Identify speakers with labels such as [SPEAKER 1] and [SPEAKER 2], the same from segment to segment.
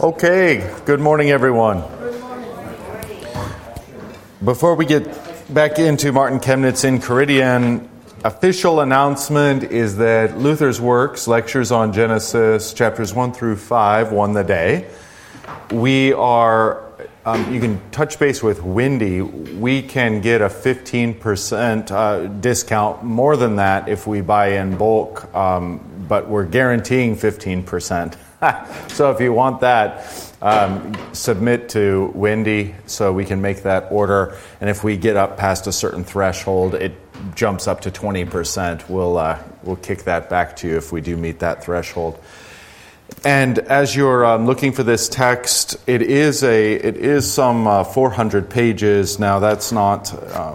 [SPEAKER 1] Okay, good morning, everyone. Before we get back into Martin Chemnitz Enchiridion, official announcement is that Luther's Works, lectures on Genesis, chapters 1 through 5, won the day. We are, you can touch base with Wendy. We can get a 15% discount, more than that if we buy in bulk, but we're guaranteeing 15%. So if you want that, submit to Wendy so we can make that order. And if we get up past a certain threshold, it jumps up to 20%. We'll kick that back to you if we do meet that threshold. And as you're looking for this text, it is some 400 pages. Now that's not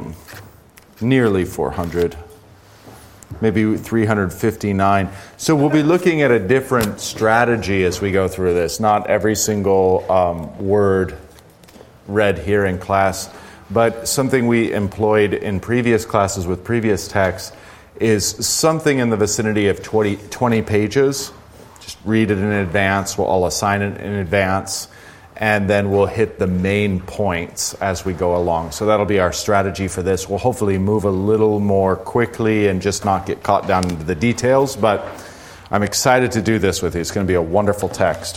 [SPEAKER 1] nearly 400. Maybe 359. So we'll be looking at a different strategy as we go through this. Not every single word read here in class, but something we employed in previous classes with previous texts is something in the vicinity of 20 pages. Just read it in advance. We'll all assign it in advance. And then we'll hit the main points as we go along. So that'll be our strategy for this. We'll hopefully move a little more quickly and just not get caught down into the details. But I'm excited to do this with you. It's going to be a wonderful text.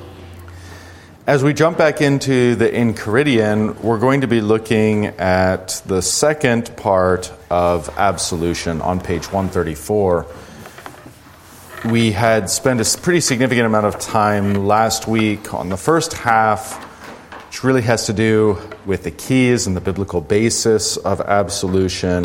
[SPEAKER 1] As we jump back into the Enchiridion, we're going to be looking at the second part of absolution on page 134. We had spent a pretty significant amount of time last week on the first half, which really has to do with the keys and the biblical basis of absolution,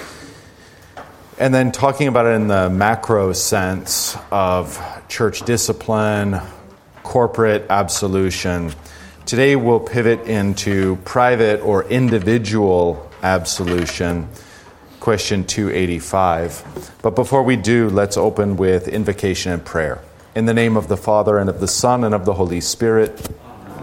[SPEAKER 1] and then talking about it in the macro sense of church discipline, corporate absolution. Today we'll pivot into private or individual absolution. Question 285. But before we do, let's open with invocation and prayer. In the name of the Father, and of the Son, and of the Holy Spirit.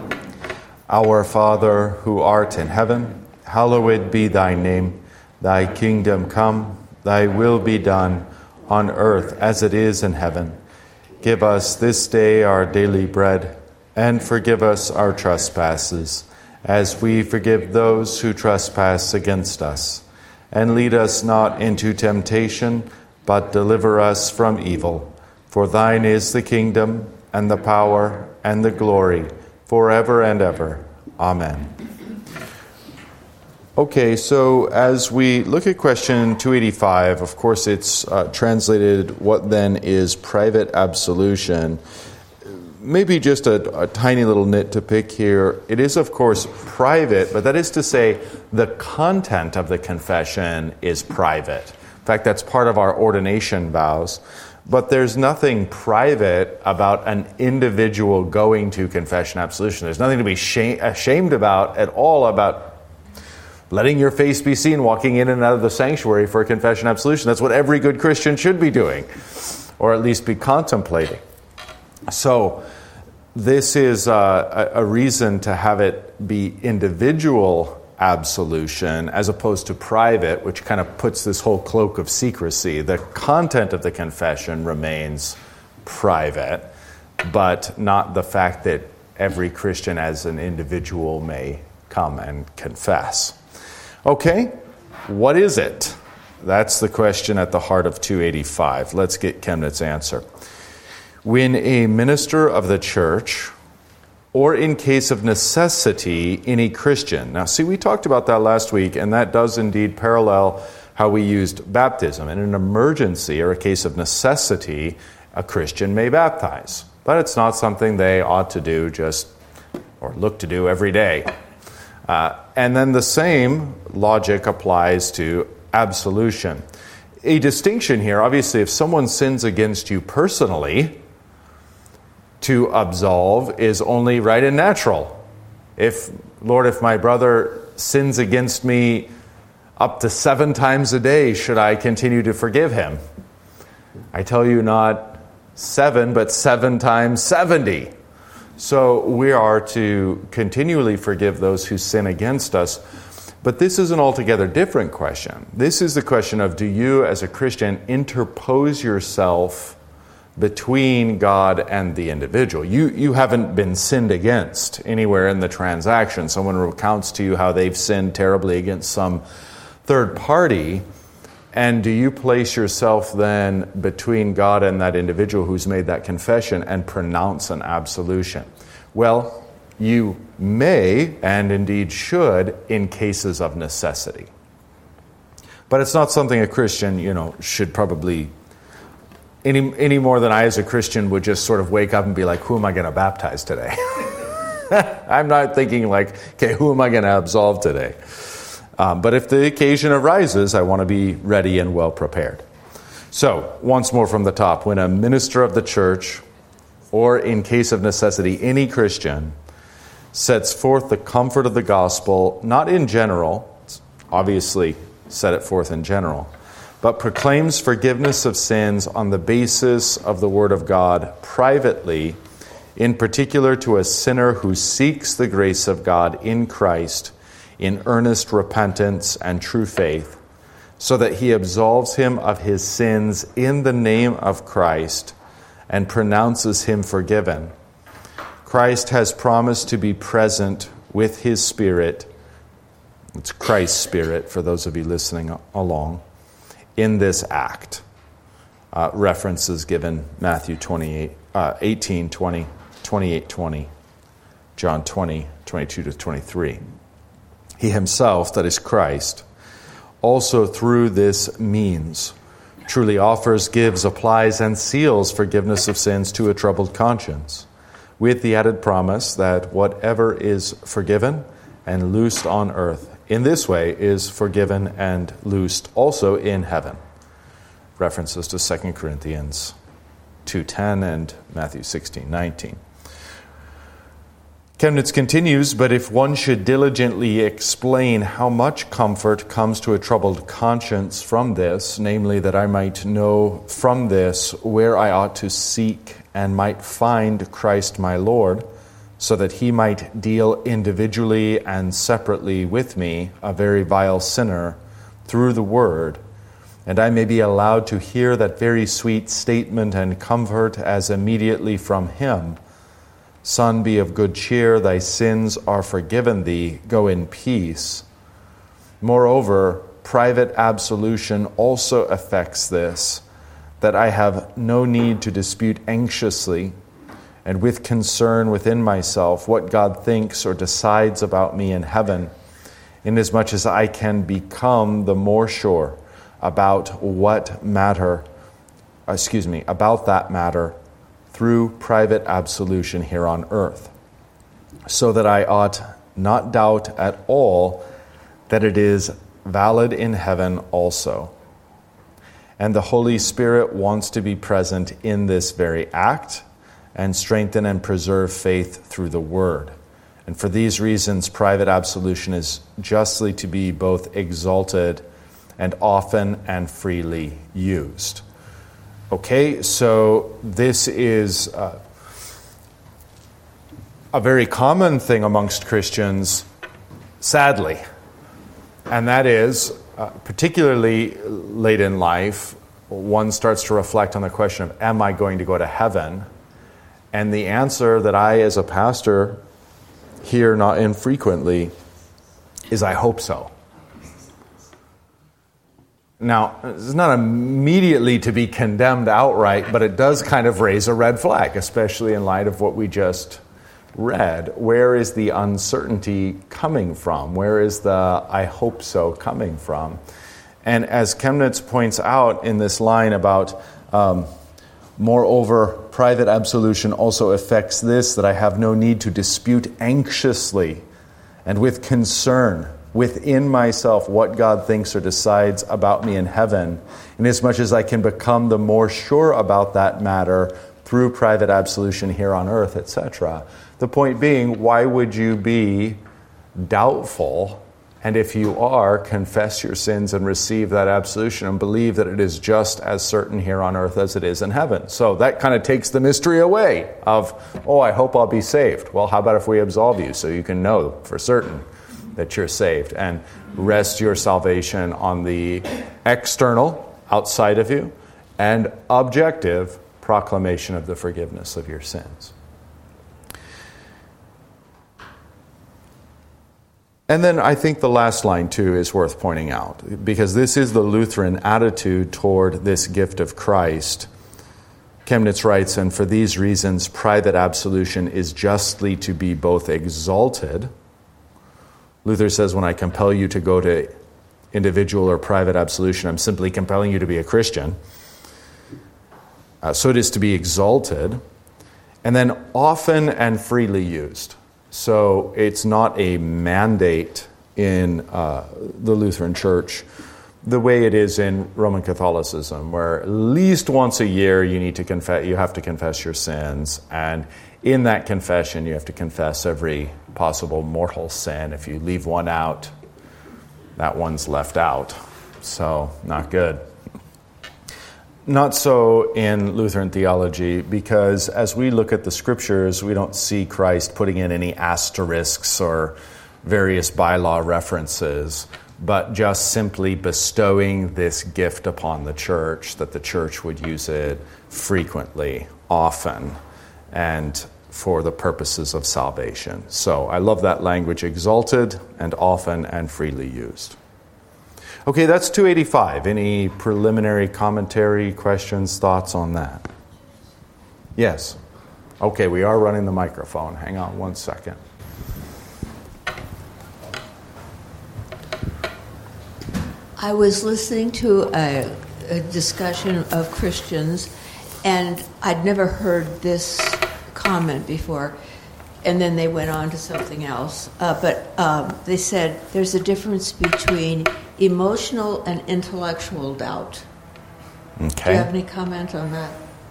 [SPEAKER 1] Our Father, who art in heaven, hallowed be thy name. Thy kingdom come, thy will be done, on earth as it is in heaven. Give us this day our daily bread, and forgive us our trespasses, as we forgive those who trespass against us. And lead us not into temptation, but deliver us from evil. For thine is the kingdom, and the power, and the glory, forever and ever. Amen. Okay, so as we look at question 285, of course it's translated, what then is private absolution? Maybe just a tiny little nit to pick here. It is, of course, private, but that is to say the content of the confession is private. In fact, that's part of our ordination vows. But there's nothing private about an individual going to confession absolution. There's nothing to be ashamed about at all about letting your face be seen walking in and out of the sanctuary for a confession absolution. That's what every good Christian should be doing, or at least be contemplating. So this is a reason to have it be individual absolution as opposed to private, which kind of puts this whole cloak of secrecy. The content of the confession remains private, but not the fact that every Christian as an individual may come and confess. Okay, what is it? That's the question at the heart of 285. Let's get Chemnitz's answer. When a minister of the church, or in case of necessity, any Christian. Now, see, we talked about that last week, and that does indeed parallel how we used baptism. In an emergency or a case of necessity, a Christian may baptize. But it's not something they ought to do or look to do every day. And then the same logic applies to absolution. A distinction here, obviously, if someone sins against you personally, to absolve is only right and natural. Lord, if my brother sins against me up to 7 times a day, should I continue to forgive him? I tell you, not 7, but 7 times 70. So we are to continually forgive those who sin against us. But this is an altogether different question. This is the question of, do you as a Christian interpose yourself between God and the individual. You haven't been sinned against anywhere in the transaction. Someone recounts to you how they've sinned terribly against some third party, and do you place yourself then between God and that individual who's made that confession and pronounce an absolution? Well, you may, and indeed should, in cases of necessity. But it's not something a Christian, should probably, any more than I as a Christian would just sort of wake up and be like, who am I going to baptize today? I'm not thinking like, okay, who am I going to absolve today? But if the occasion arises, I want to be ready and well prepared. So, once more from the top, when a minister of the church, or in case of necessity, any Christian, sets forth the comfort of the gospel, not in general, obviously set it forth in general, but proclaims forgiveness of sins on the basis of the Word of God privately, in particular to a sinner who seeks the grace of God in Christ in earnest repentance and true faith, so that he absolves him of his sins in the name of Christ and pronounces him forgiven. Christ has promised to be present with his Spirit. It's Christ's Spirit, for those of you listening along, in this act. References given Matthew 18, 20, 28, 20, John 20, 22 to 23. He himself, that is Christ, also through this means truly offers, gives, applies, and seals forgiveness of sins to a troubled conscience, with the added promise that whatever is forgiven and loosed on earth in this way is forgiven and loosed also in heaven. References to 2 Corinthians 2:10 and Matthew 16:19. Chemnitz continues, but if one should diligently explain how much comfort comes to a troubled conscience from this, namely that I might know from this where I ought to seek and might find Christ my Lord, so that he might deal individually and separately with me, a very vile sinner, through the word, and I may be allowed to hear that very sweet statement and comfort as immediately from him, Son, be of good cheer, thy sins are forgiven thee, go in peace. Moreover, private absolution also affects this, that I have no need to dispute anxiously and with concern within myself what God thinks or decides about me in heaven, inasmuch as I can become the more sure about that matter through private absolution here on earth, so that I ought not doubt at all that it is valid in heaven also. And the Holy Spirit wants to be present in this very act and strengthen and preserve faith through the Word. And for these reasons, private absolution is justly to be both exalted and often and freely used. Okay, so this is a very common thing amongst Christians, sadly. And that is, particularly late in life, one starts to reflect on the question of, am I going to go to heaven? And the answer that I, as a pastor, hear not infrequently is, I hope so. Now, it's not immediately to be condemned outright, but it does kind of raise a red flag, especially in light of what we just read. Where is the uncertainty coming from? Where is the I hope so coming from? And as Chemnitz points out in this line about, moreover, private absolution also affects this, that I have no need to dispute anxiously and with concern within myself what God thinks or decides about me in heaven, inasmuch as I can become the more sure about that matter through private absolution here on earth, etc. The point being, why would you be doubtful? And if you are, confess your sins and receive that absolution and believe that it is just as certain here on earth as it is in heaven. So that kind of takes the mystery away of, I hope I'll be saved. Well, how about if we absolve you so you can know for certain that you're saved, and rest your salvation on the external, outside of you, and objective, proclamation of the forgiveness of your sins. And then I think the last line, too, is worth pointing out, because this is the Lutheran attitude toward this gift of Christ. Chemnitz writes, and for these reasons, private absolution is justly to be both exalted. Luther says, when I compel you to go to individual or private absolution, I'm simply compelling you to be a Christian. So it is to be exalted, and then often and freely used. So it's not a mandate in the Lutheran Church the way it is in Roman Catholicism, where at least once a year you have to confess your sins, and in that confession you have to confess every possible mortal sin. If you leave one out, that one's left out. So not good. Not so in Lutheran theology, because as we look at the Scriptures, we don't see Christ putting in any asterisks or various bylaw references, but just simply bestowing this gift upon the church, that the church would use it frequently, often, and for the purposes of salvation. So I love that language, exalted and often and freely used. Okay, that's 285. Any preliminary commentary, questions, thoughts on that? Yes. Okay, we are running the microphone. Hang on one second.
[SPEAKER 2] I was listening to a discussion of Christians, and I'd never heard this comment before. And then they went on to something else. But they said there's a difference between emotional and intellectual doubt.
[SPEAKER 1] Okay.
[SPEAKER 2] Do you have any comment on that?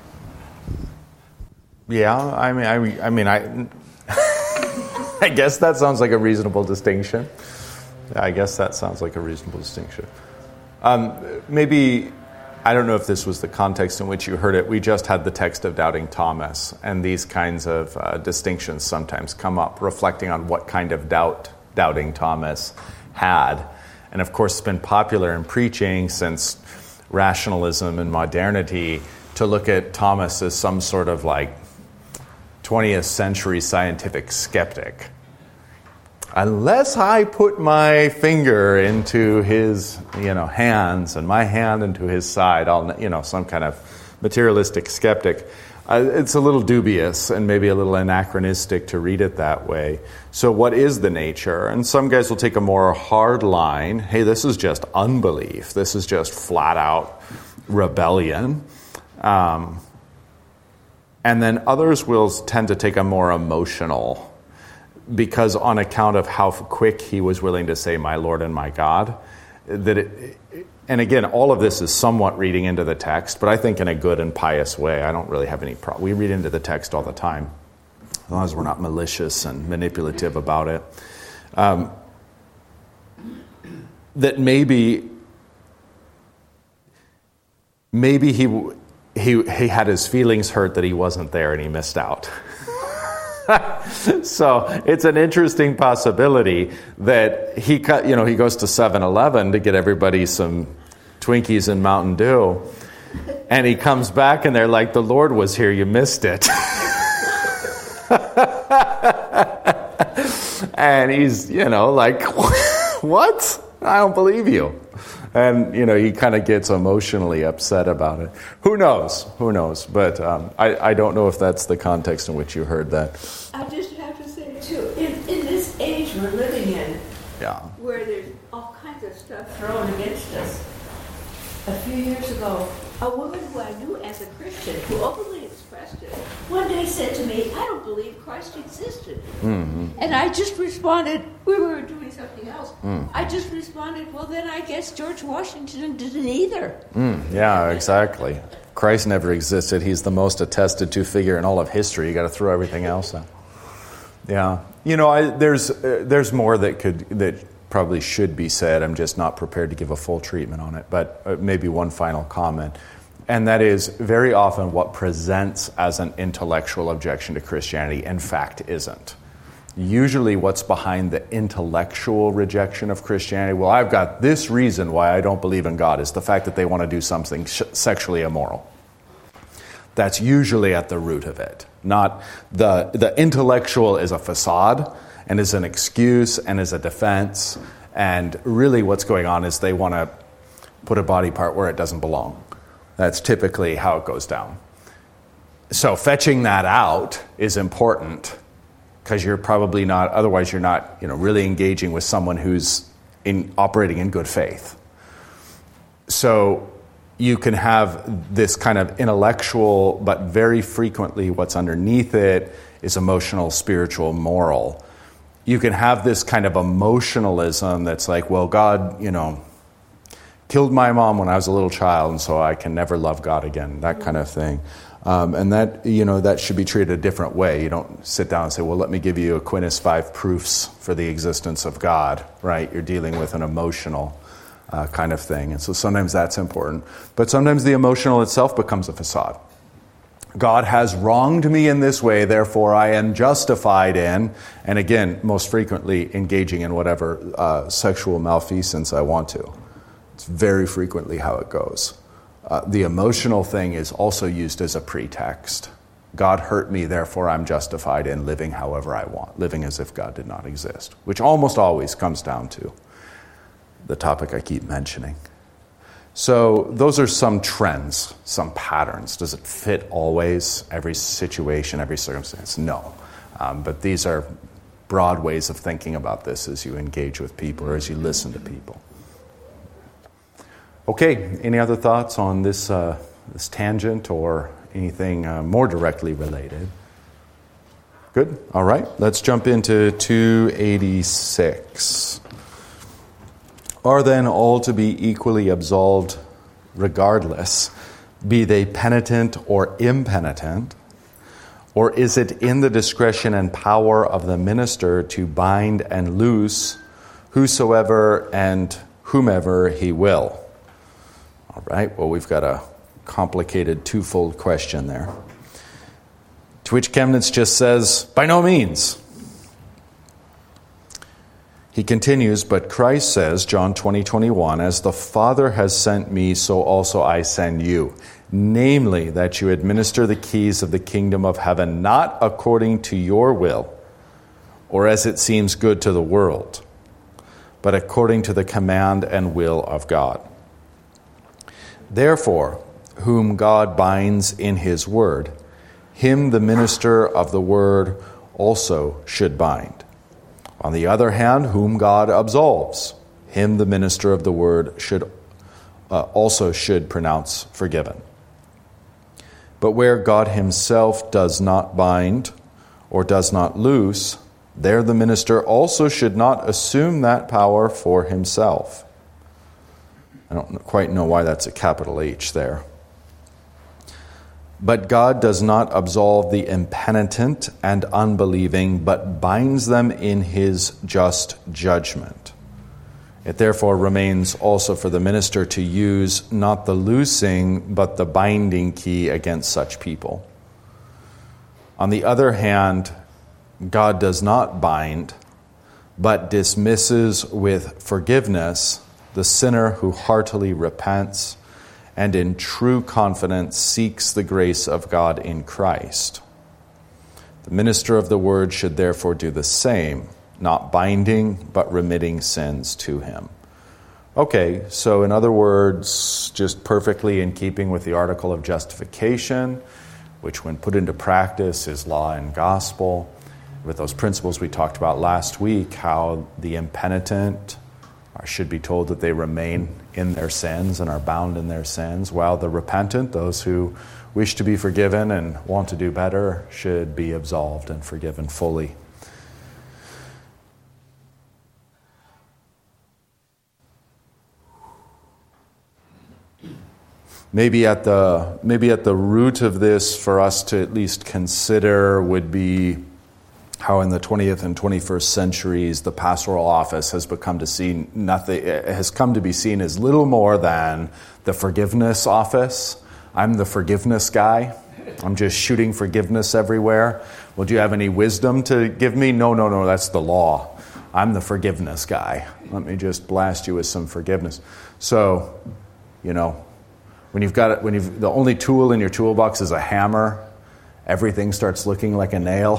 [SPEAKER 1] Yeah, I I guess that sounds like a reasonable distinction. Maybe, I don't know if this was the context in which you heard it. We just had the text of Doubting Thomas, and these kinds of distinctions sometimes come up, reflecting on what kind of doubt Doubting Thomas had. And of course, it's been popular in preaching since rationalism and modernity to look at Thomas as some sort of like 20th century scientific skeptic. Unless I put my finger into his, hands and my hand into his side, I'll, some kind of materialistic skeptic. It's a little dubious and maybe a little anachronistic to read it that way. So what is the nature? And some guys will take a more hard line. Hey, this is just unbelief. This is just flat out rebellion. And then others will tend to take a more emotional, because on account of how quick he was willing to say, my Lord and my God, and again, all of this is somewhat reading into the text, but I think in a good and pious way. I don't really have any problem. We read into the text all the time, as long as we're not malicious and manipulative about it. That maybe he had his feelings hurt that he wasn't there and he missed out. So it's an interesting possibility that he goes to 7-Eleven to get everybody some Twinkies and Mountain Dew, and he comes back and they're like, the Lord was here, you missed it. And he's, like, what? I don't believe you. And, he kind of gets emotionally upset about it. Who knows? But I don't know if that's the context in which you heard that.
[SPEAKER 2] I just have to say, too, in this age we're living in, where there's all kinds of stuff thrown against us. A few years ago, a woman who I knew as a Christian, who openly expressed it, one day said to me, I don't believe Christ existed. Mm-hmm. And I just responded, we were doing something else. I just responded, well, then I guess George Washington didn't either.
[SPEAKER 1] Yeah, exactly. Christ never existed. He's the most attested to figure in all of history. You got to throw everything else out. Yeah. There's more that probably should be said. I'm just not prepared to give a full treatment on it. But maybe one final comment. And that is, very often what presents as an intellectual objection to Christianity, in fact, isn't. Usually what's behind the intellectual rejection of Christianity, well, I've got this reason why I don't believe in God, is the fact that they want to do something sexually immoral. That's usually at the root of it. Not the intellectual is a facade and is an excuse and is a defense. And really what's going on is they want to put a body part where it doesn't belong. That's typically how it goes down. So fetching that out is important because you're probably not, otherwise you're not, really engaging with someone who's operating in good faith. So you can have this kind of intellectual, but very frequently what's underneath it is emotional, spiritual, moral. You can have this kind of emotionalism that's like, well, God, killed my mom when I was a little child, and so I can never love God again, that kind of thing. And that, that should be treated a different way. You don't sit down and say, well, let me give you Aquinas 5 proofs for the existence of God, right? You're dealing with an emotional kind of thing. And so sometimes that's important. But sometimes the emotional itself becomes a facade. God has wronged me in this way, therefore I am justified in, and again, most frequently engaging in whatever sexual malfeasance I want to. It's very frequently how it goes. The emotional thing is also used as a pretext. God hurt me, therefore I'm justified in living however I want, living as if God did not exist, which almost always comes down to the topic I keep mentioning. So those are some trends, some patterns. Does it fit always, every situation, every circumstance? No. But these are broad ways of thinking about this as you engage with people or as you listen to people. Okay, any other thoughts on this tangent or anything more directly related? Good. All right, let's jump into 286. Are then all to be equally absolved regardless, be they penitent or impenitent? Or is it in the discretion and power of the minister to bind and loose whosoever and whomever he will? All right, well, we've got a complicated twofold question there. To which Chemnitz just says, by no means. He continues, but Christ says, John 20:21, as the Father has sent me, so also I send you. Namely, that you administer the keys of the kingdom of heaven, not according to your will, or as it seems good to the world, but according to the command and will of God. Therefore, whom God binds in his word, him the minister of the word also should bind. On the other hand, whom God absolves, him the minister of the word should pronounce forgiven. But where God himself does not bind or does not loose, there the minister also should not assume that power for himself. I don't quite know why that's a capital H there. But God does not absolve the impenitent and unbelieving, but binds them in his just judgment. It therefore remains also for the minister to use not the loosing, but the binding key against such people. On the other hand, God does not bind, but dismisses with forgiveness the sinner who heartily repents and in true confidence seeks the grace of God in Christ. The minister of the word should therefore do the same, not binding, but remitting sins to him. Okay, so in other words, just perfectly in keeping with the article of justification, which when put into practice is law and gospel, with those principles we talked about last week, how the impenitent should be told that they remain in their sins and are bound in their sins, while the repentant, those who wish to be forgiven and want to do better, should be absolved and forgiven fully. Maybe at the root of this for us to at least consider would be how in the 20th and 21st centuries the pastoral office has come to be seen as little more than the forgiveness office. I'm the forgiveness guy. I'm just shooting forgiveness everywhere. Well, do you have any wisdom to give me? No, that's the law. I'm the forgiveness guy. Let me just blast you with some forgiveness. So, when the only tool in your toolbox is a hammer, everything starts looking like a nail.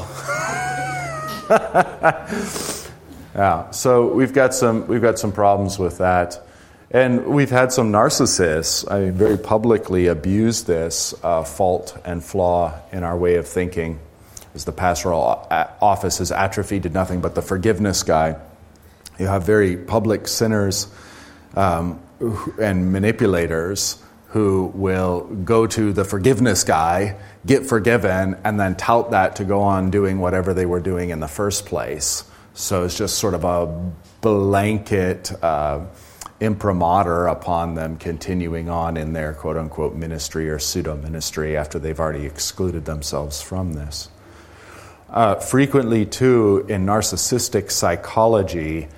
[SPEAKER 1] Yeah, so we've got some problems with that. And we've had some narcissists, very publicly abuse this fault and flaw in our way of thinking. As the pastoral office has atrophied to nothing but the forgiveness guy. You have very public sinners and manipulators who will go to the forgiveness guy, get forgiven, and then tout that to go on doing whatever they were doing in the first place. So it's just sort of a blanket imprimatur upon them continuing on in their quote-unquote ministry or pseudo-ministry after they've already excluded themselves from this. Frequently, too, in narcissistic psychology,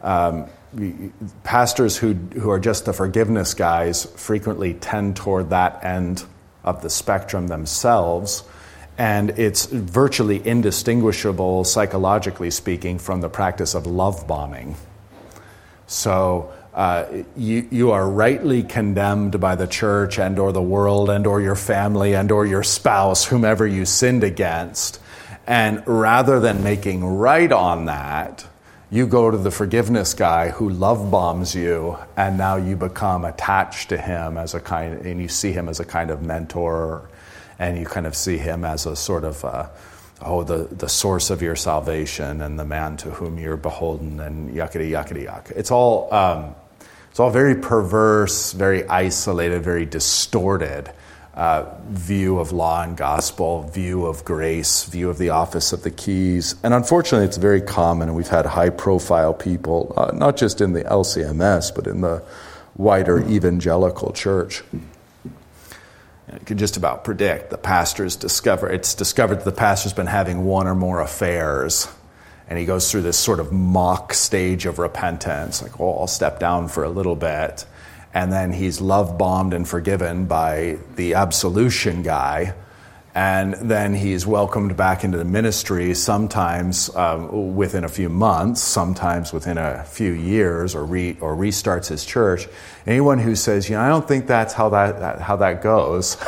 [SPEAKER 1] pastors who are just the forgiveness guys frequently tend toward that end of the spectrum themselves, and it's virtually indistinguishable, psychologically speaking, from the practice of love bombing. So you are rightly condemned by the church and or the world and or your family and or your spouse, whomever you sinned against. And rather than making right on that, you go to the forgiveness guy who love bombs you, and now you become attached to him and you see him as a kind of mentor, and you kind of see him as a sort of the source of your salvation and the man to whom you're beholden, and yuckity yuckity yuck. It's all very perverse, very isolated, very distorted view of law and gospel, view of grace, view of the office of the keys. And unfortunately, it's very common, and we've had high-profile people, not just in the LCMS, but in the wider evangelical church. You can just about predict it's discovered that the pastor's been having one or more affairs, and he goes through this sort of mock stage of repentance, like, I'll step down for a little bit. And then he's love-bombed and forgiven by the absolution guy. And then he's welcomed back into the ministry, sometimes within a few months, sometimes within a few years, or restarts his church. Anyone who says, I don't think that's how that goes,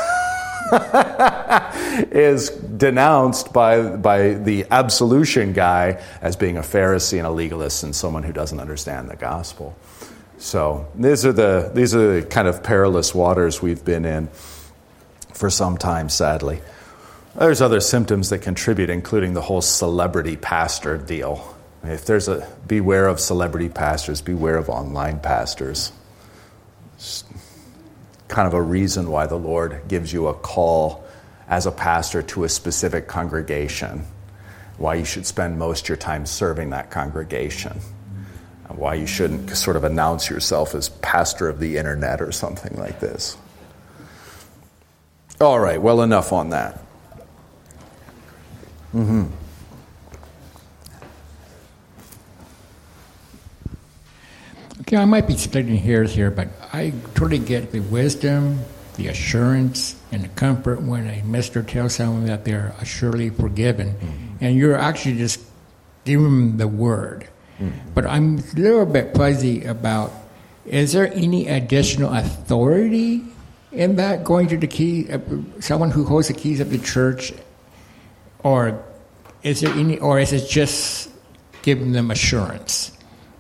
[SPEAKER 1] is denounced by the absolution guy as being a Pharisee and a legalist and someone who doesn't understand the gospel. So these are the kind of perilous waters we've been in for some time, sadly. There's other symptoms that contribute, including the whole celebrity pastor deal. If there's beware of celebrity pastors, beware of online pastors. It's kind of a reason why the Lord gives you a call as a pastor to a specific congregation, why you should spend most of your time serving that congregation. Why you shouldn't sort of announce yourself as pastor of the internet or something like this. All right, well, enough on that. Mm-hmm.
[SPEAKER 3] Okay, I might be splitting hairs here, but I totally get the wisdom, the assurance, and the comfort when a minister tells someone that they're surely forgiven. Mm-hmm. And you're actually just giving them the word. Mm-hmm. But I'm a little bit fuzzy about, is there any additional authority in that, going to the key, someone who holds the keys of the church, or is it just giving them assurance?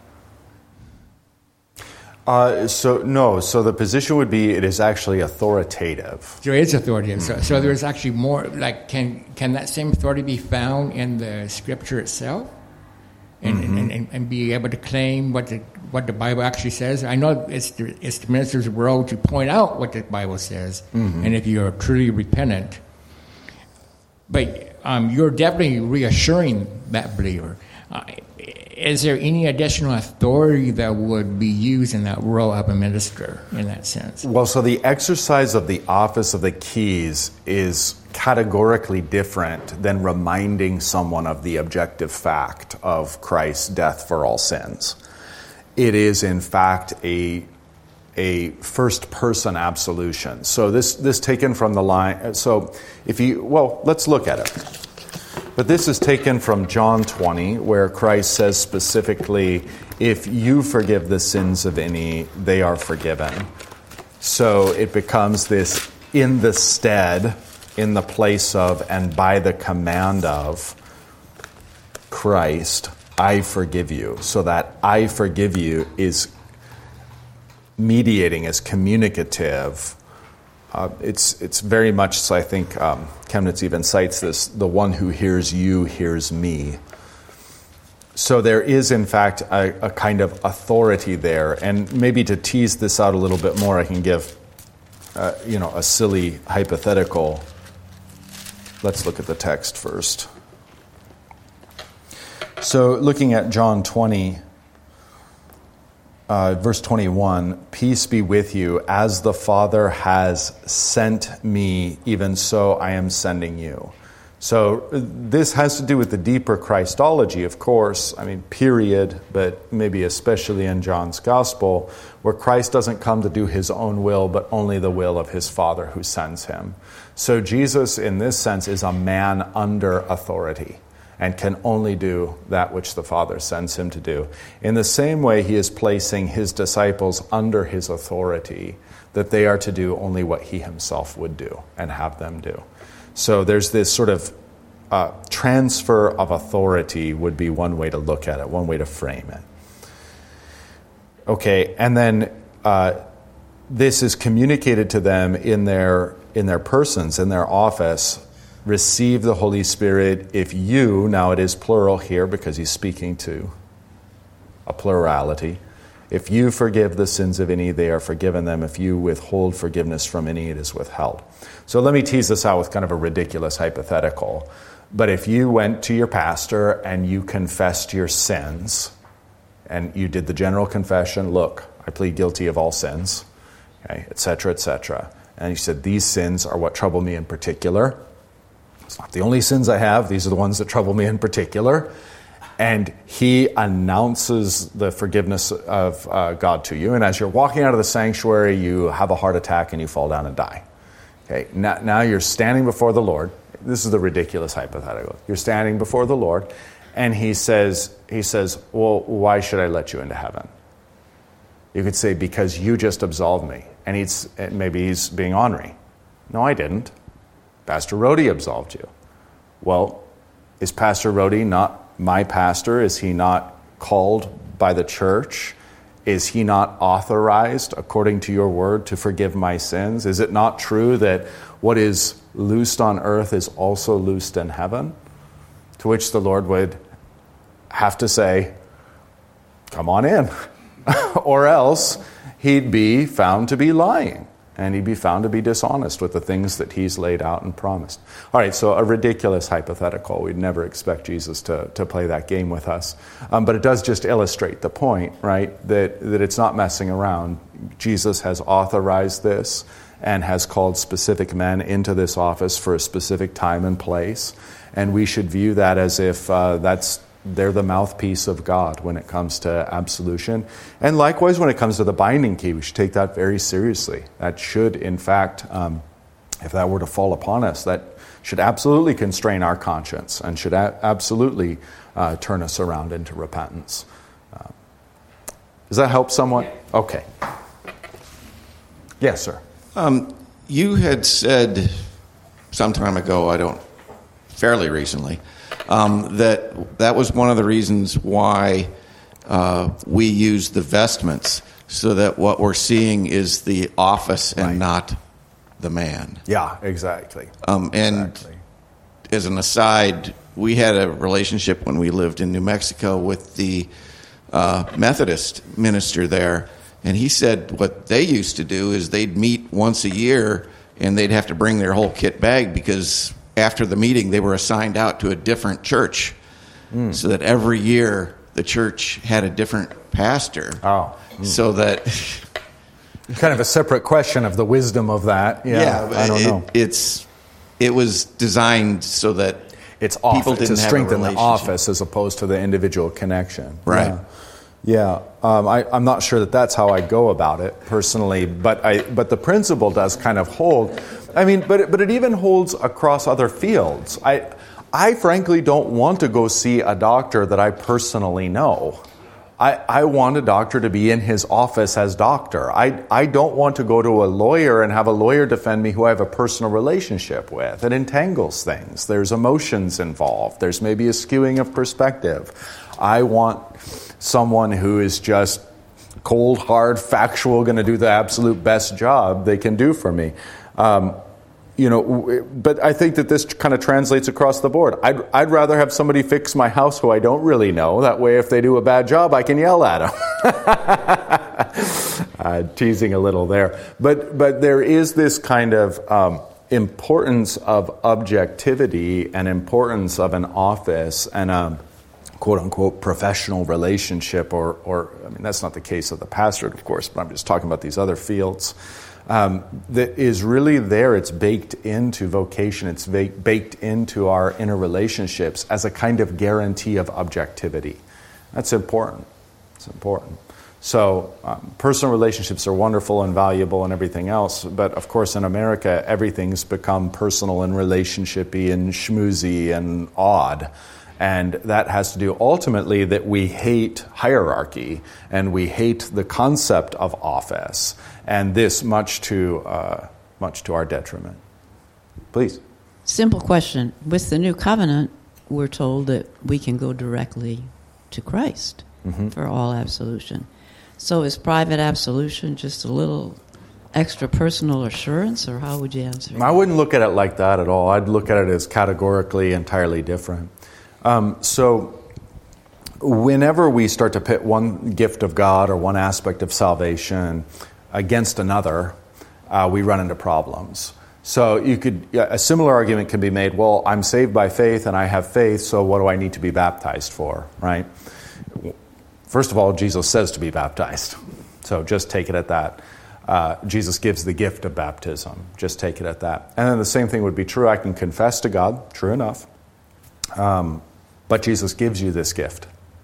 [SPEAKER 1] So the position would be it is actually authoritative.
[SPEAKER 3] So it's authoritative. Mm-hmm. So there's actually more, like, can that same authority be found in the scripture itself? And be able to claim what the Bible actually says. I know it's the minister's role to point out what the Bible says, and if you are truly repentant. But you're definitely reassuring that believer. Is there any additional authority that would be used in that role of a minister in that sense?
[SPEAKER 1] Well, so the exercise of the office of the keys is categorically different than reminding someone of the objective fact of Christ's death for all sins. It is, in fact, a first-person absolution. So this taken from the line. So let's look at it. But this is taken from John 20, where Christ says specifically, if you forgive the sins of any, they are forgiven. So it becomes this in the stead, in the place of, and by the command of Christ, I forgive you. So that I forgive you is mediating, is communicative. It's very much, so I think Chemnitz even cites this, the one who hears you hears me. So there is, in fact, a kind of authority there. And maybe to tease this out a little bit more, I can give, a silly hypothetical. Let's look at the text first. So looking at John 20, verse 21, peace be with you. As the Father has sent me, even so I am sending you. So this has to do with the deeper Christology, of course, period, but maybe especially in John's Gospel, where Christ doesn't come to do his own will, but only the will of his Father who sends him. So Jesus, in this sense, is a man under authority and can only do that which the Father sends him to do. In the same way, he is placing his disciples under his authority, that they are to do only what he himself would do and have them do. So there's this sort of transfer of authority would be one way to look at it, one way to frame it. Okay, and then this is communicated to them in their persons, in their office. Receive the Holy Spirit if you, now it is plural here because he's speaking to a plurality. If you forgive the sins of any, they are forgiven them. If you withhold forgiveness from any, it is withheld. So let me tease this out with kind of a ridiculous hypothetical. But if you went to your pastor and you confessed your sins, and you did the general confession, look, I plead guilty of all sins, okay, et cetera, and you said, these sins are what trouble me in particular. It's not the only sins I have. These are the ones that trouble me in particular. And he announces the forgiveness of God to you. And as you're walking out of the sanctuary, you have a heart attack and you fall down and die. Okay, now you're standing before the Lord. This is the ridiculous hypothetical. You're standing before the Lord, and he says, well, why should I let you into heaven? You could say, because you just absolved me. And maybe he's being ornery. No, I didn't. Pastor Rhodey absolved you. Well, is Pastor Rhodey not my pastor? Is he not called by the church? Is he not authorized, according to your word, to forgive my sins? Is it not true that what is loosed on earth is also loosed in heaven? To which the Lord would have to say, come on in. Or else he'd be found to be lying. And he'd be found to be dishonest with the things that he's laid out and promised. All right, so a ridiculous hypothetical. We'd never expect Jesus to play that game with us. But it does just illustrate the point, right, that it's not messing around. Jesus has authorized this and has called specific men into this office for a specific time and place. And we should view that as if they're the mouthpiece of God when it comes to absolution. And likewise, when it comes to the binding key, we should take that very seriously. That should, in fact, if that were to fall upon us, that should absolutely constrain our conscience and should absolutely turn us around into repentance. Does that help somewhat? Okay. Yes, sir.
[SPEAKER 4] You had said some time ago, fairly recently, that was one of the reasons why we use the vestments, so that what we're seeing is the office and
[SPEAKER 1] right.
[SPEAKER 4] not the man.
[SPEAKER 1] Yeah, exactly.
[SPEAKER 4] And as an aside, we had a relationship when we lived in New Mexico with the Methodist minister there, and he said what they used to do is they'd meet once a year and they'd have to bring their whole kit bag because after the meeting, they were assigned out to a different church, so that every year the church had a different pastor. So that
[SPEAKER 1] kind of a separate question of the wisdom of that. Yeah, I don't know.
[SPEAKER 4] It was designed so that
[SPEAKER 1] it's
[SPEAKER 4] people didn't
[SPEAKER 1] to strengthen
[SPEAKER 4] have a
[SPEAKER 1] the office as opposed to the individual connection.
[SPEAKER 4] Right.
[SPEAKER 1] Yeah. I'm not sure that that's how I go about it personally, but the principle does kind of hold. But it even holds across other fields. I frankly don't want to go see a doctor that I personally know. I want a doctor to be in his office as doctor. I don't want to go to a lawyer and have a lawyer defend me who I have a personal relationship with. It entangles things. There's emotions involved. There's maybe a skewing of perspective. I want someone who is just cold, hard, factual, going to do the absolute best job they can do for me. But I think that this kind of translates across the board. I'd rather have somebody fix my house who I don't really know. That way, if they do a bad job, I can yell at them. Teasing a little there. But there is this kind of importance of objectivity and importance of an office and a quote-unquote professional relationship, or I mean, that's not the case of the pastorate, of course, but I'm just talking about these other fields. That is really there. It's baked into vocation. It's baked into our interrelationships as a kind of guarantee of objectivity. That's important. It's important. So personal relationships are wonderful and valuable and everything else. But of course, in America, everything's become personal and relationshipy and schmoozy and odd. And that has to do ultimately that we hate hierarchy and we hate the concept of office, and this much to our detriment. Please.
[SPEAKER 5] Simple question. With the new covenant, we're told that we can go directly to Christ for all absolution. So is private absolution just a little extra personal assurance, or how would you answer?
[SPEAKER 1] I wouldn't look at it like that at all. I'd look at it as categorically entirely different. So whenever we start to pit one gift of God or one aspect of salvation against another, we run into problems. So a similar argument can be made, well, I'm saved by faith and I have faith, so what do I need to be baptized for, right? First of all, Jesus says to be baptized. So just take it at that. Jesus gives the gift of baptism. Just take it at that. And then the same thing would be true. I can confess to God, true enough. But Jesus gives you this gift.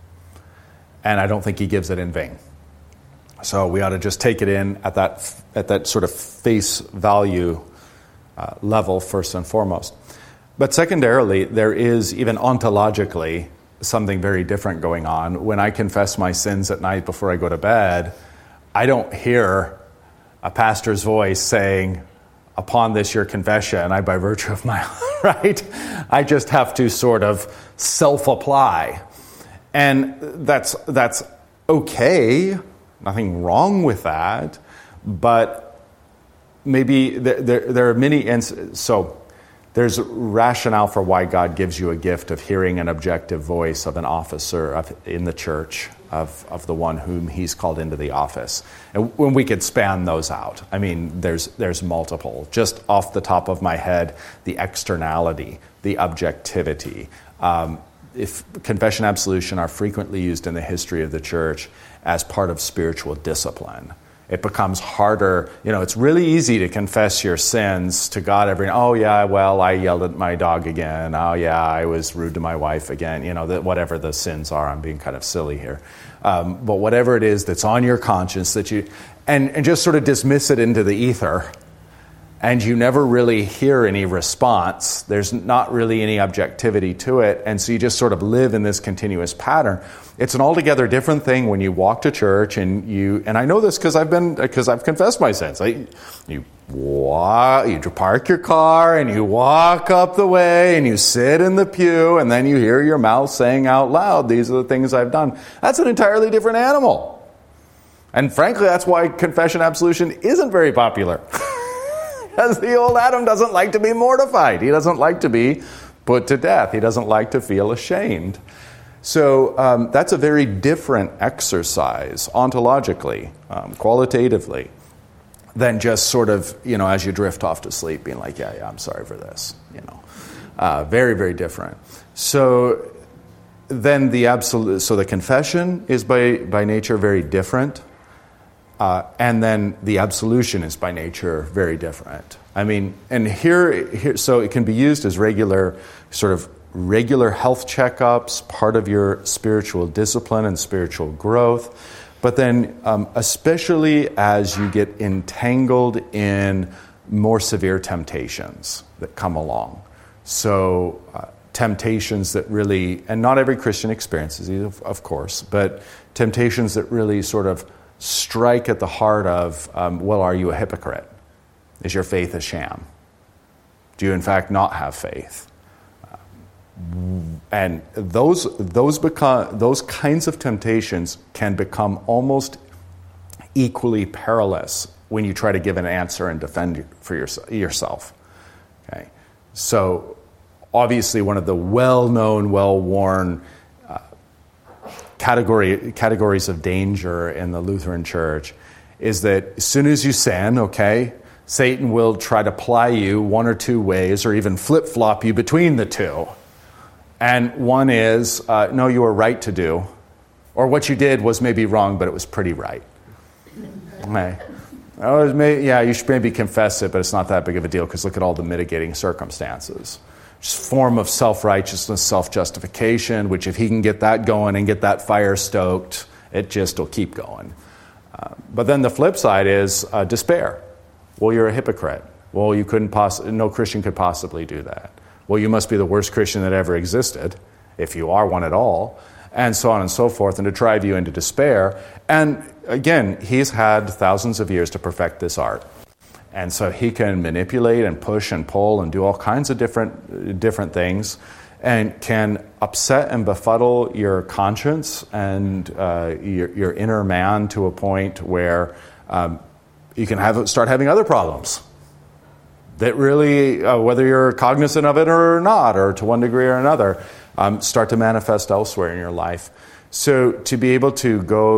[SPEAKER 1] And I don't think he gives it in vain. So we ought to just take it in at that sort of face value level first and foremost. But secondarily, there is even ontologically something very different going on. When I confess my sins at night before I go to bed, I don't hear a pastor's voice saying, upon this your confession, I by virtue of my, right? I just have to sort of self-apply. And that's okay. Nothing wrong with that. But maybe there are many, so there's rationale for why God gives you a gift of hearing an objective voice of an officer in the church, of the one whom he's called into the office. And when we could span those out, I mean, there's multiple. Just off the top of my head, the externality, the objectivity. If confession and absolution are frequently used in the history of the church as part of spiritual discipline, it becomes harder. It's really easy to confess your sins to God oh yeah, well, I yelled at my dog again. Oh yeah, I was rude to my wife again. Whatever the sins are, I'm being kind of silly here. But whatever it is that's on your conscience that you, and just sort of dismiss it into the ether, and you never really hear any response. There's not really any objectivity to it, and so you just sort of live in this continuous pattern. It's an altogether different thing when you walk to church and I know this because I've confessed my sins. You park your car and you walk up the way and you sit in the pew and then you hear your mouth saying out loud, these are the things I've done. That's an entirely different animal. And frankly, that's why confession absolution isn't very popular. Because the old Adam doesn't like to be mortified. He doesn't like to be put to death. He doesn't like to feel ashamed. So that's a very different exercise ontologically, qualitatively, than just sort of, as you drift off to sleep, being like, yeah, I'm sorry for this. Very, very different. So then the confession is by nature very different. And then the absolution is by nature very different. I mean, and here, so it can be used as regular health checkups, part of your spiritual discipline and spiritual growth. But then, especially as you get entangled in more severe temptations that come along. So, temptations that really, and not every Christian experiences these, of course, but temptations that really sort of strike at the heart of, well, are you a hypocrite? Is your faith a sham? Do you in fact not have faith? And those kinds of temptations can become almost equally perilous when you try to give an answer and defend for yourself. Okay, so obviously one of the well-known, well-worn categories of danger in the Lutheran Church is that as soon as you sin, okay, Satan will try to ply you one or two ways or even flip-flop you between the two. And one is, no, you were right to do, or what you did was maybe wrong, but it was pretty right. Okay. Yeah, you should maybe confess it, but it's not that big of a deal because look at all the mitigating circumstances. Just form of self-righteousness, self-justification, which if he can get that going and get that fire stoked, it just will keep going. But then the flip side is despair. Well, you're a hypocrite. Well, no Christian could possibly do that. Well, you must be the worst Christian that ever existed, if you are one at all, and so on and so forth, and to drive you into despair. And again, he's had thousands of years to perfect this art. And so he can manipulate and push and pull and do all kinds of different things and can upset and befuddle your conscience and your inner man to a point where you can start having other problems that really, whether you're cognizant of it or not, or to one degree or another, start to manifest elsewhere in your life. So to be able to go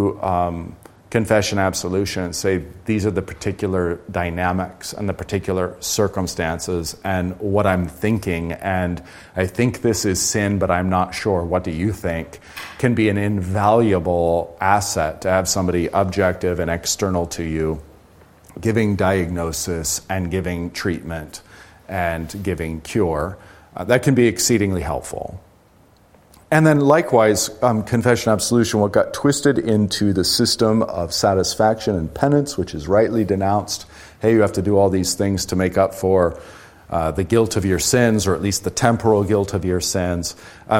[SPEAKER 1] to confession absolution and say, these are the particular dynamics and the particular circumstances and what I'm thinking, and I think this is sin, but I'm not sure. What do you think? Can be an invaluable asset to have somebody objective and external to you giving diagnosis and giving treatment and giving cure. That can be exceedingly helpful. And then likewise, confession absolution, what got twisted into the system of satisfaction and penance, which is rightly denounced. Hey, you have to do all these things to make up for the guilt of your sins, or at least the temporal guilt of your sins.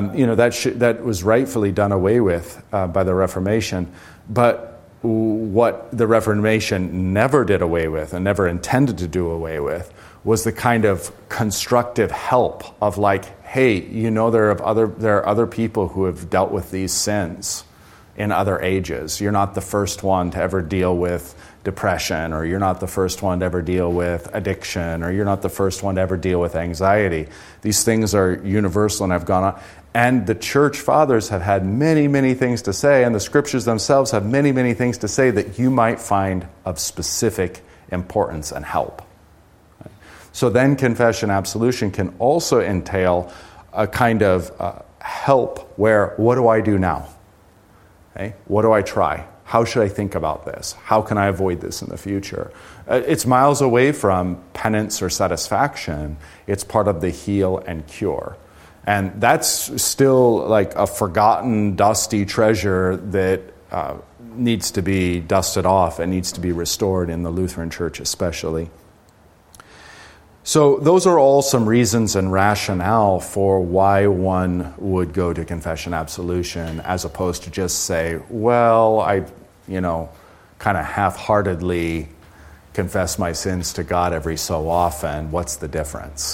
[SPEAKER 1] That was rightfully done away with by the Reformation. But what the Reformation never did away with and never intended to do away with was the kind of constructive help of like, hey, there are other people who have dealt with these sins in other ages. You're not the first one to ever deal with depression, or you're not the first one to ever deal with addiction, or you're not the first one to ever deal with anxiety. These things are universal and have gone on. And the church fathers have had many, many things to say, and the scriptures themselves have many, many things to say that you might find of specific importance and help. So then confession absolution can also entail a kind of help where, what do I do now? Okay? What do I try? How should I think about this? How can I avoid this in the future? It's miles away from penance or satisfaction. It's part of the heal and cure. And that's still like a forgotten, dusty treasure that needs to be dusted off and needs to be restored in the Lutheran Church especially. So those are all some reasons and rationale for why one would go to confession absolution, as opposed to just say, well, I kind of half-heartedly confess my sins to God every so often. What's the difference?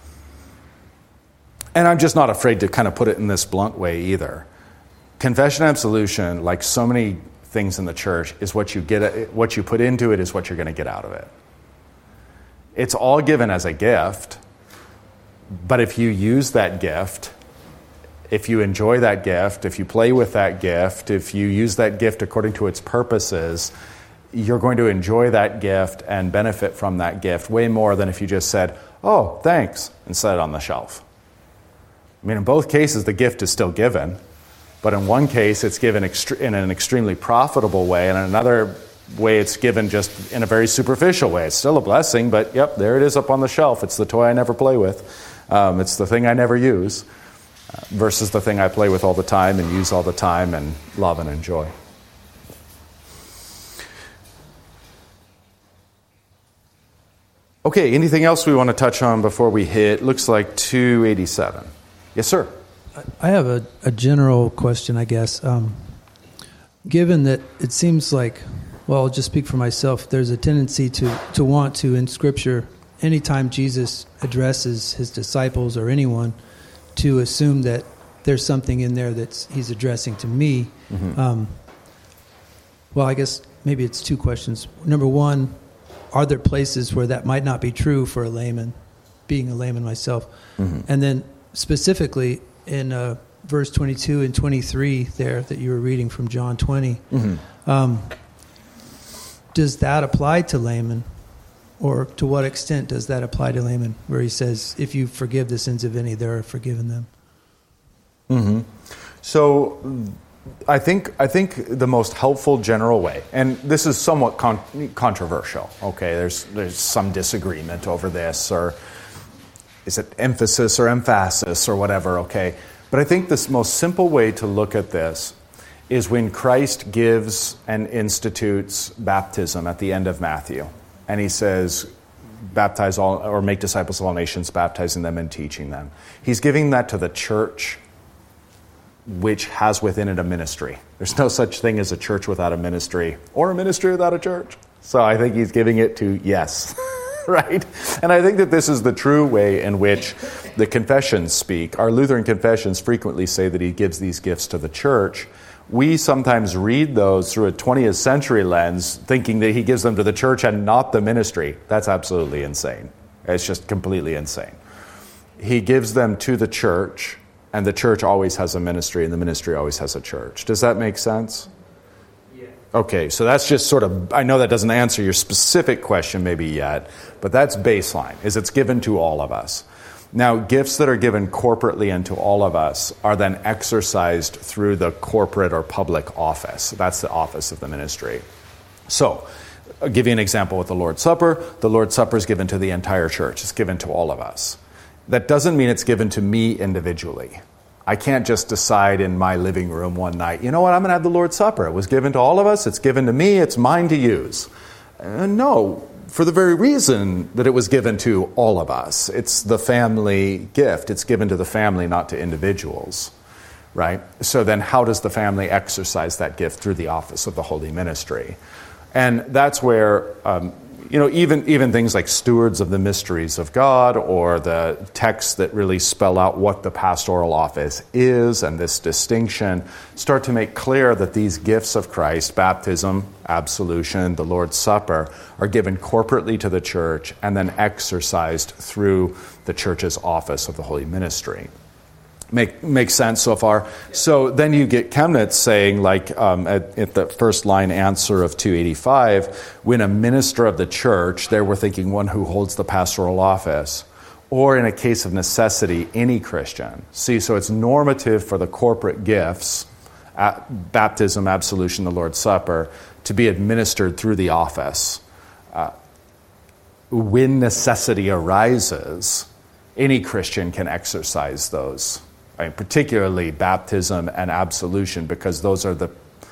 [SPEAKER 1] And I'm just not afraid to kind of put it in this blunt way either. Confession absolution, like so many things in the church, is what you put into it is what you're going to get out of it. It's all given as a gift, but if you use that gift, if you enjoy that gift, if you play with that gift, if you use that gift according to its purposes, you're going to enjoy that gift and benefit from that gift way more than if you just said, oh, thanks, and set it on the shelf. I mean, in both cases, the gift is still given, but in one case, it's given in an extremely profitable way, and in another way, it's given just in a very superficial way. It's still a blessing, but yep, there it is up on the shelf. It's the toy I never play with. It's the thing I never use, versus the thing I play with all the time and use all the time and love and enjoy. Okay, anything else we want to touch on before we hit? Looks like 287. Yes, sir.
[SPEAKER 6] I have a general question, I guess. Given that it seems like, well, I'll just speak for myself, there's a tendency to want to, in Scripture, anytime Jesus addresses his disciples or anyone, to assume that there's something in there that he's addressing to me. Mm-hmm. Well, I guess maybe it's two questions. Number one, are there places where that might not be true for a layman, being a layman myself? Mm-hmm. And then specifically in verse 22 and 23 there that you were reading from John 20, mm-hmm. Does that apply to laymen? Or to what extent does that apply to laymen, where he says, if you forgive the sins of any, they're forgiven them?
[SPEAKER 1] Mm-hmm. So I think the most helpful general way, and this is somewhat controversial, okay, there's some disagreement over this, or is it emphasis or emphasis or whatever, okay, but I think this most simple way to look at this is when Christ gives and institutes baptism at the end of Matthew. And he says, baptize all, or make disciples of all nations, baptizing them and teaching them. He's giving that to the church, which has within it a ministry. There's no such thing as a church without a ministry, or a ministry without a church. So I think he's giving it to yes, right? And I think that this is the true way in which the confessions speak. Our Lutheran confessions frequently say that he gives these gifts to the church. We sometimes read those through a 20th century lens, thinking that he gives them to the church and not the ministry. That's absolutely insane. It's just completely insane. He gives them to the church, and the church always has a ministry, and the ministry always has a church. Does that make sense? Yeah. Okay, so that's just sort of, I know that doesn't answer your specific question maybe yet, but that's baseline, is it's given to all of us. Now, gifts that are given corporately and to all of us are then exercised through the corporate or public office. That's the office of the ministry. So, I'll give you an example with the Lord's Supper. The Lord's Supper is given to the entire church. It's given to all of us. That doesn't mean it's given to me individually. I can't just decide in my living room one night, you know what, I'm going to have the Lord's Supper. It was given to all of us. It's given to me. It's mine to use. No. For the very reason that it was given to all of us. It's the family gift. It's given to the family, not to individuals, right? So then how does the family exercise that gift? Through the office of the holy ministry. And that's where, even things like stewards of the mysteries of God, or the texts that really spell out what the pastoral office is and this distinction, start to make clear that these gifts of Christ, baptism, absolution, the Lord's Supper, are given corporately to the church and then exercised through the church's office of the holy ministry. Makes sense so far? So then you get Chemnitz saying, like at the first line answer of 285, when a minister of the church, there we're thinking one who holds the pastoral office, or in a case of necessity, any Christian. See, so it's normative for the corporate gifts, baptism, absolution, the Lord's Supper, to be administered through the office. When necessity arises, any Christian can exercise those. Particularly baptism and absolution, because those are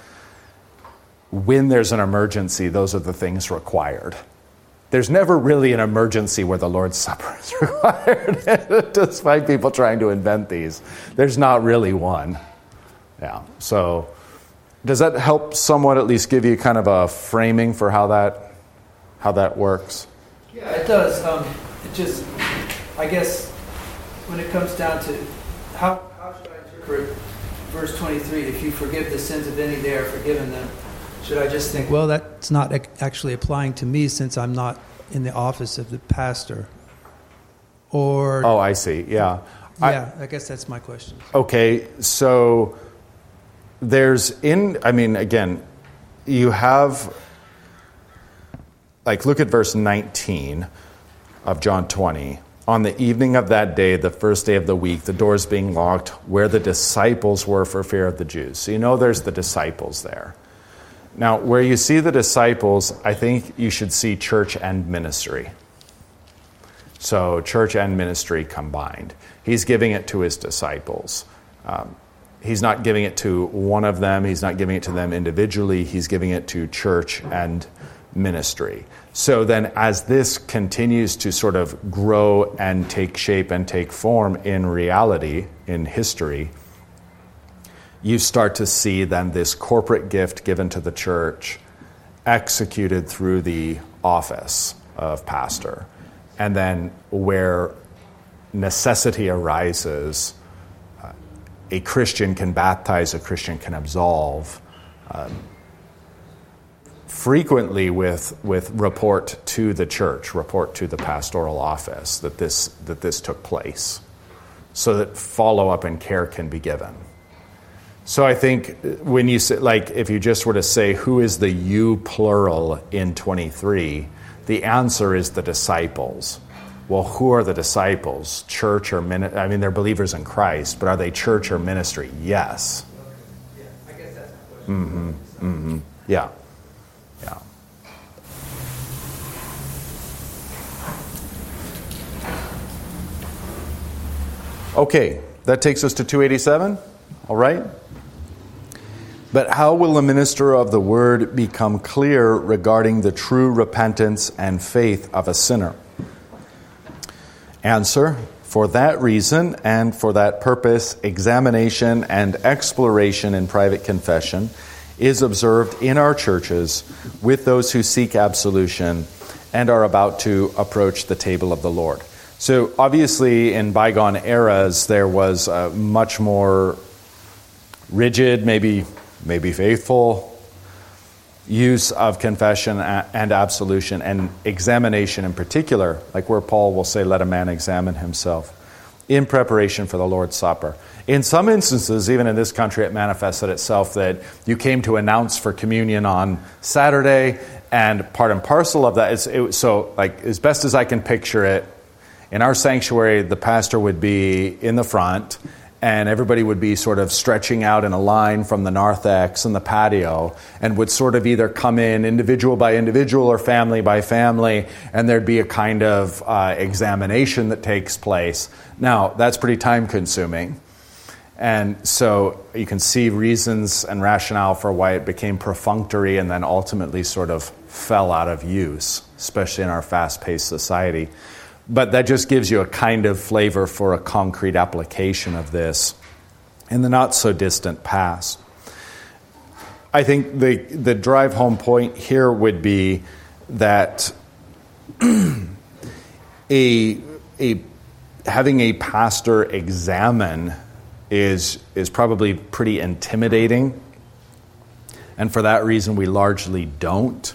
[SPEAKER 1] when there's an emergency, those are the things required. There's never really an emergency where the Lord's Supper is required, despite people trying to invent these. There's not really one. Yeah. So does that help somewhat at least give you kind of a framing for how that works?
[SPEAKER 6] Yeah, it does. It just, I guess, when it comes down to how should I interpret verse 23? If you forgive the sins of any, they are forgiven them. Should I just think, well, that's not actually applying to me since I'm not in the office of the pastor? Or
[SPEAKER 1] oh, I see. Yeah.
[SPEAKER 6] I guess that's my question.
[SPEAKER 1] Okay, so again, you have, look at verse 19 of John 20. On the evening of that day, the first day of the week, the doors being locked, where the disciples were for fear of the Jews. So there's the disciples there. Now, where you see the disciples, I think you should see church and ministry. So church and ministry combined. He's giving it to his disciples. He's not giving it to one of them. He's not giving it to them individually. He's giving it to church and ministry. So then as this continues to sort of grow and take shape and take form in reality, in history, you start to see then this corporate gift given to the church executed through the office of pastor. And then where necessity arises, a Christian can baptize, a Christian can absolve, frequently with report to the church, report to the pastoral office that this took place, so that follow-up and care can be given. So I think when you say, like, if you just were to say, who is the you plural in 23, the answer is the disciples. Well, who are the disciples? Church or ministry? I mean, they're believers in Christ, but are they church or ministry? Yes.
[SPEAKER 6] Yeah, I guess that's the question.
[SPEAKER 1] Yeah. Yeah. Okay, that takes us to 287. All right. But how will the minister of the word become clear regarding the true repentance and faith of a sinner? Answer: for that reason and for that purpose, examination and exploration in private confession is observed in our churches with those who seek absolution and are about to approach the table of the Lord. So obviously in bygone eras there was a much more rigid, maybe faithful use of confession and absolution, and examination in particular, like where Paul will say, let a man examine himself, in preparation for the Lord's Supper. In some instances, even in this country, it manifested itself that you came to announce for communion on Saturday, and part and parcel of that is, so like as best as I can picture it, in our sanctuary, the pastor would be in the front, and everybody would be sort of stretching out in a line from the narthex and the patio, and would sort of either come in individual by individual or family by family, and there'd be a kind of examination that takes place. Now, that's pretty time-consuming, and so you can see reasons and rationale for why it became perfunctory and then ultimately sort of fell out of use, especially in our fast-paced society. But that just gives you a kind of flavor for a concrete application of this in the not-so-distant past. I think the drive-home point here would be that having a pastor examine is probably pretty intimidating, and for that reason we largely don't.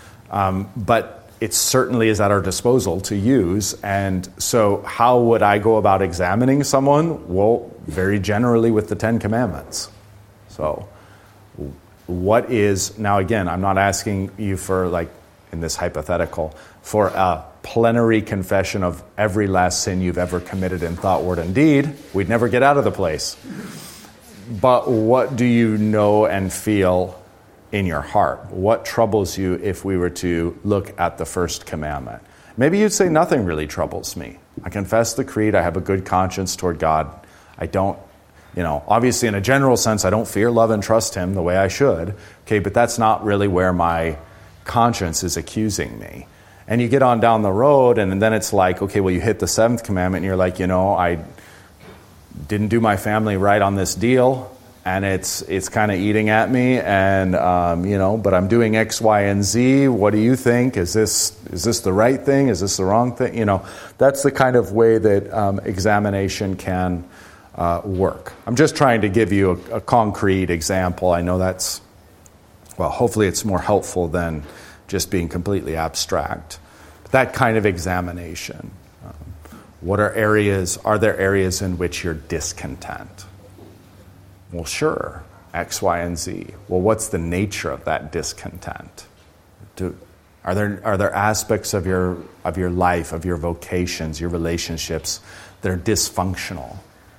[SPEAKER 1] But it certainly is at our disposal to use. And so how would I go about examining someone? Well, very generally with the Ten Commandments. So what is, now again, I'm not asking you for, like in this hypothetical, for a plenary confession of every last sin you've ever committed in thought, word, and deed. We'd never get out of the place. But what do you know and feel in your heart? What troubles you if we were to look at the first commandment? Maybe you'd say, nothing really troubles me. I confess the creed. I have a good conscience toward God. I don't, obviously in a general sense, I don't fear, love, and trust Him the way I should. Okay, but that's not really where my conscience is accusing me. And you get on down the road, and then it's like, okay, well, you hit the seventh commandment, and you're like, I didn't do my family right on this deal, and it's kind of eating at me, and but I'm doing X, Y, and Z. What do you think? Is this the right thing? Is this the wrong thing? That's the kind of way that examination can work. I'm just trying to give you a concrete example. I know that's, well, hopefully it's more helpful than just being completely abstract. That kind of examination. Are there areas in which you're discontent? Well, sure, X, Y, and Z. Well, what's the nature of that discontent? Are there aspects of your life, of your vocations, your relationships that are dysfunctional?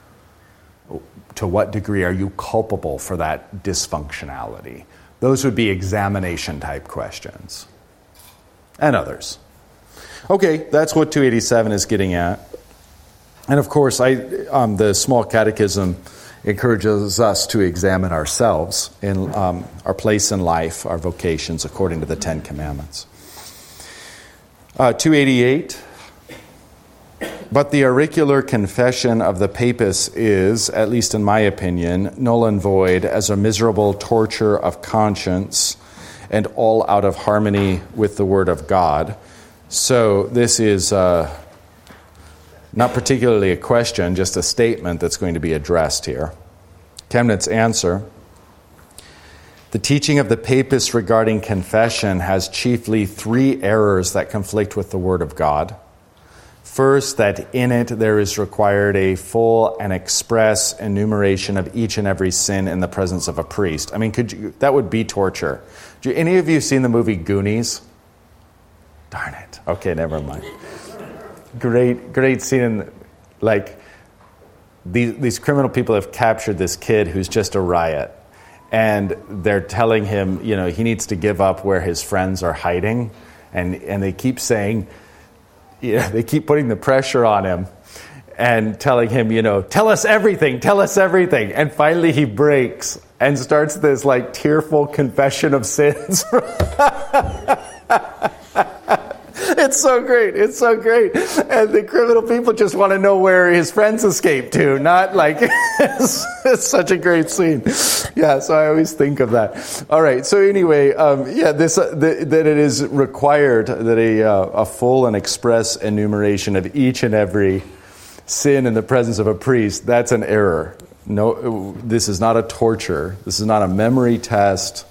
[SPEAKER 1] To what degree are you culpable for that dysfunctionality? Those would be examination-type questions. And others. Okay, that's what 287 is getting at. And of course, the Small Catechism encourages us to examine ourselves in our place in life, our vocations, according to the Ten Commandments. 288. But the auricular confession of the papists is, at least in my opinion, null and void as a miserable torture of conscience and all out of harmony with the Word of God. So this is not particularly a question, just a statement that's going to be addressed here. Chemnitz's answer: the teaching of the papists regarding confession has chiefly three errors that conflict with the Word of God. First, that in it there is required a full and express enumeration of each and every sin in the presence of a priest. I mean, that would be torture. Any of you seen the movie Goonies? Darn it. Okay, never mind. Great scene. Like, these criminal people have captured this kid who's just a riot. And they're telling him, he needs to give up where his friends are hiding. And they keep saying... they keep putting the pressure on him and telling him, tell us everything. And finally he breaks and starts this tearful confession of sins. It's so great. And the criminal people just want to know where his friends escaped to, not it's such a great scene. Yeah, so I always think of that. All right, so anyway, that it is required that a full and express enumeration of each and every sin in the presence of a priest, that's an error. No, this is not a torture. This is not a memory test.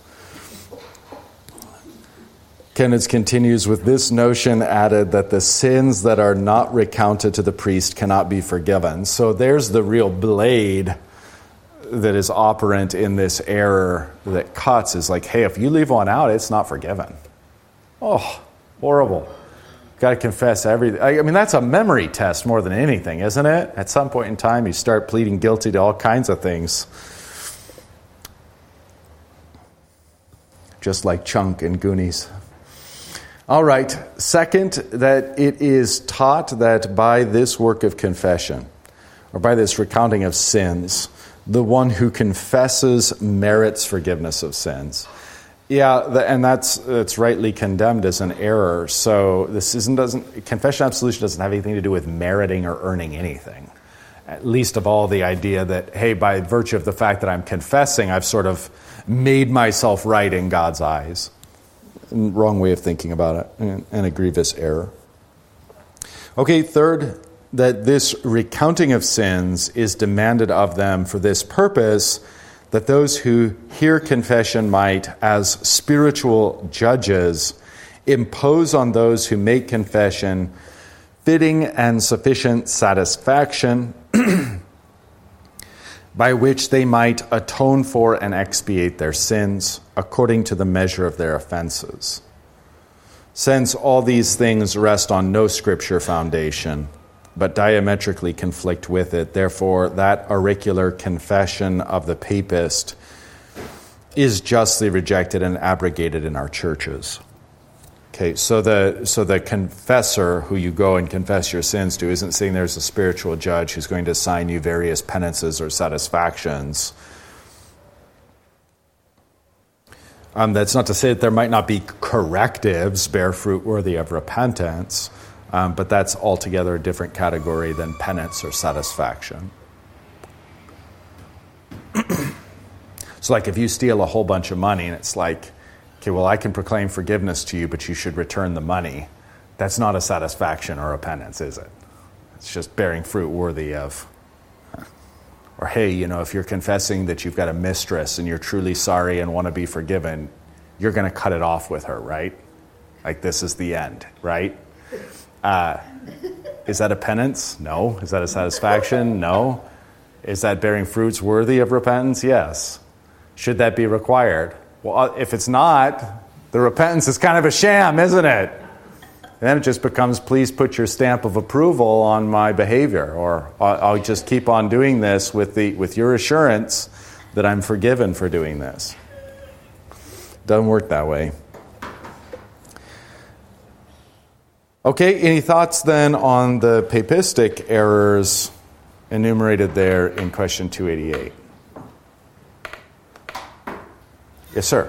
[SPEAKER 1] Chemnitz continues with this notion added that the sins that are not recounted to the priest cannot be forgiven. So there's the real blade that is operant in this error that cuts, is hey, if you leave one out, it's not forgiven. Oh, horrible. Got to confess everything. I mean, that's a memory test more than anything, isn't it? At some point in time, you start pleading guilty to all kinds of things. Just like Chunk in Goonies. All right. Second, that it is taught that by this work of confession, or by this recounting of sins, the one who confesses merits forgiveness of sins. Yeah, and that's rightly condemned as an error. So confession absolution doesn't have anything to do with meriting or earning anything. At least of all the idea that, hey, by virtue of the fact that I'm confessing, I've sort of made myself right in God's eyes. Wrong way of thinking about it, and a grievous error. Okay, third, that this recounting of sins is demanded of them for this purpose, that those who hear confession might, as spiritual judges, impose on those who make confession fitting and sufficient satisfaction by which they might atone for and expiate their sins according to the measure of their offenses. Since all these things rest on no scripture foundation, but diametrically conflict with it, therefore that auricular confession of the papist is justly rejected and abrogated in our churches. Okay, so the confessor who you go and confess your sins to isn't saying there's a spiritual judge who's going to assign you various penances or satisfactions. That's not to say that there might not be correctives, bear fruit worthy of repentance, but that's altogether a different category than penance or satisfaction. So if you steal a whole bunch of money and it's okay, well, I can proclaim forgiveness to you, but you should return the money. That's not a satisfaction or a penance, is it? It's just bearing fruit worthy of. Or, hey, if you're confessing that you've got a mistress and you're truly sorry and want to be forgiven, you're going to cut it off with her, right? This is the end, right? Is that a penance? No. Is that a satisfaction? No. Is that bearing fruits worthy of repentance? Yes. Should that be required? Well, if it's not, the repentance is kind of a sham, isn't it? Then it just becomes, please put your stamp of approval on my behavior, or I'll just keep on doing this with your assurance that I'm forgiven for doing this. Doesn't work that way. Okay, any thoughts then on the papistic errors enumerated there in question 288? Yes, sir.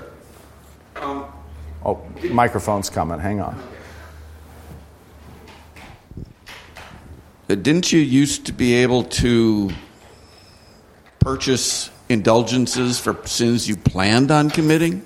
[SPEAKER 1] Microphone's coming. Hang on.
[SPEAKER 4] Didn't you used to be able to purchase indulgences for sins you planned on committing?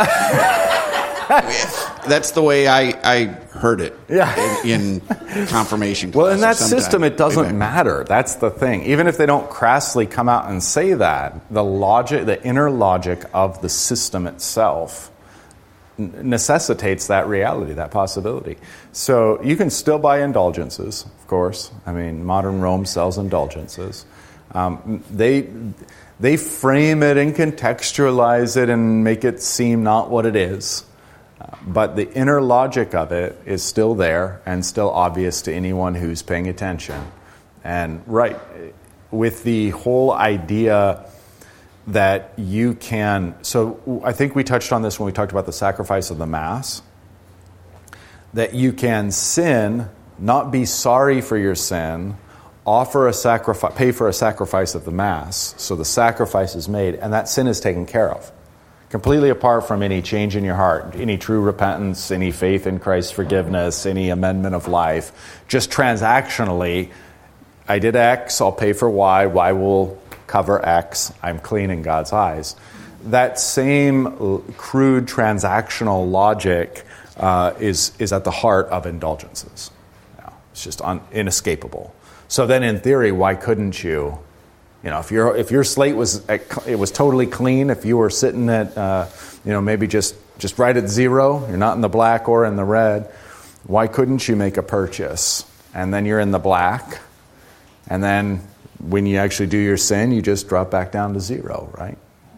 [SPEAKER 4] That's the way I heard it in confirmation class.
[SPEAKER 1] Well, in that system, it doesn't matter. That's the thing. Even if they don't crassly come out and say that, the logic, the inner logic of the system itself necessitates that reality, that possibility. So you can still buy indulgences, of course. I mean, modern Rome sells indulgences. They frame it and contextualize it and make it seem not what it is. But the inner logic of it is still there and still obvious to anyone who's paying attention. And with the whole idea that you can... So I think we touched on this when we talked about the sacrifice of the Mass. That you can sin, not be sorry for your sin, offer a sacrifice, pay for a sacrifice of the Mass, so the sacrifice is made, and that sin is taken care of. Completely apart from any change in your heart, any true repentance, any faith in Christ's forgiveness, any amendment of life. Just transactionally, I did X, I'll pay for Y, Y will cover X, I'm clean in God's eyes. That same crude transactional logic is at the heart of indulgences. It's just inescapable. So then in theory, why couldn't you? You know, if your slate was totally clean, if you were sitting at maybe just right at zero, you're not in the black or in the red, why couldn't you make a purchase? And then you're in the black, and then when you actually do your sin, you just drop back down to zero, right?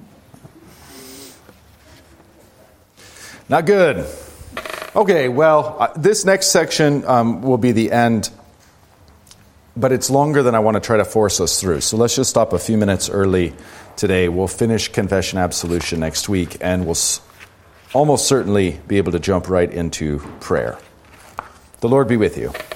[SPEAKER 1] Not good. Okay, well, this next section will be the end. But it's longer than I want to try to force us through. So let's just stop a few minutes early today. We'll finish confession absolution next week, and we'll almost certainly be able to jump right into prayer. The Lord be with you.